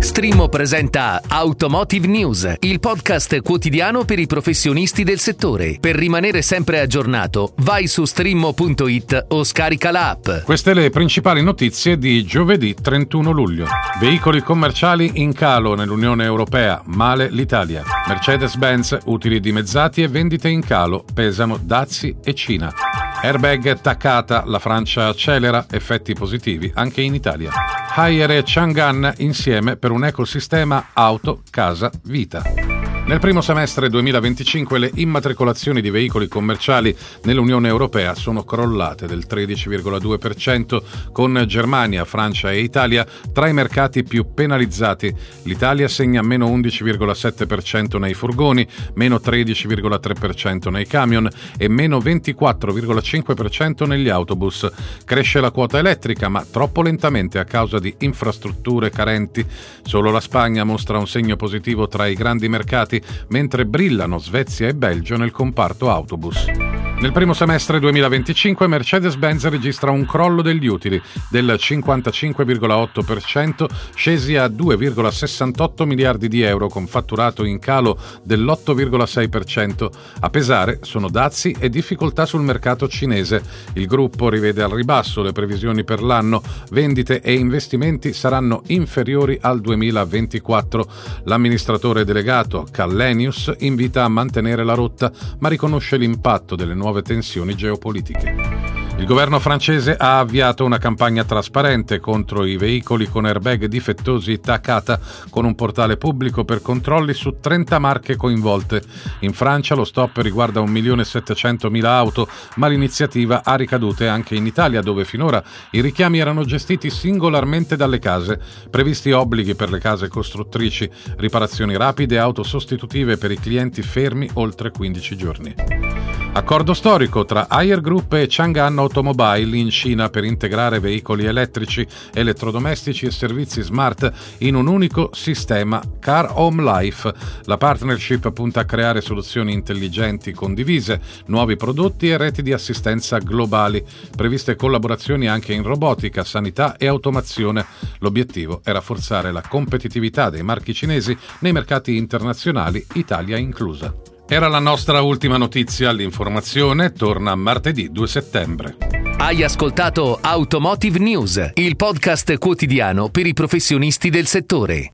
Streammo presenta Automotive News, il podcast quotidiano per i professionisti del settore. Per rimanere sempre aggiornato, vai su streammo.it o scarica l'app. Queste le principali notizie di giovedì 31 luglio. Veicoli commerciali in calo nell'Unione Europea, male l'Italia. Mercedes-Benz, utili dimezzati e vendite in calo, pesano dazi e Cina. Airbag Takata, la Francia accelera, effetti positivi anche in Italia. Haier e Chang'an insieme per un ecosistema auto, casa, vita. Nel primo semestre 2025 le immatricolazioni di veicoli commerciali nell'Unione Europea sono crollate del 13,2%, con Germania, Francia e Italia tra i mercati più penalizzati. L'Italia segna meno 11,7% nei furgoni, meno 13,3% nei camion e meno 24,5% negli autobus. Cresce la quota elettrica, ma troppo lentamente a causa di infrastrutture carenti. Solo la Spagna mostra un segno positivo tra i grandi mercati, mentre brillano Svezia e Belgio nel comparto autobus. Nel primo semestre 2025 Mercedes-Benz registra un crollo degli utili del 55,8%, scesi a 2,68 miliardi di euro, con fatturato in calo dell'8,6%. A pesare sono dazi e difficoltà sul mercato cinese. Il gruppo rivede al ribasso le previsioni per l'anno. Vendite e investimenti saranno inferiori al 2024. L'amministratore delegato Källenius invita a mantenere la rotta, ma riconosce l'impatto delle nuove tensioni geopolitiche. Il governo francese ha avviato una campagna trasparente contro i veicoli con airbag difettosi Takata, con un portale pubblico per controlli su 30 marche coinvolte. In Francia lo stop riguarda 1.700.000 auto, ma l'iniziativa ha ricadute anche in Italia, dove finora i richiami erano gestiti singolarmente dalle case. Previsti obblighi per le case costruttrici, riparazioni rapide e auto sostitutive per i clienti fermi oltre 15 giorni. Accordo storico tra Haier Group e Chang'an Automobile in Cina per integrare veicoli elettrici, elettrodomestici e servizi smart in un unico sistema Car Home Life. La partnership punta a creare soluzioni intelligenti condivise, nuovi prodotti e reti di assistenza globali. Previste collaborazioni anche in robotica, sanità e automazione. L'obiettivo è rafforzare la competitività dei marchi cinesi nei mercati internazionali, Italia inclusa. Era la nostra ultima notizia. L'informazione torna martedì 2 settembre. Hai ascoltato Automotive News, il podcast quotidiano per i professionisti del settore.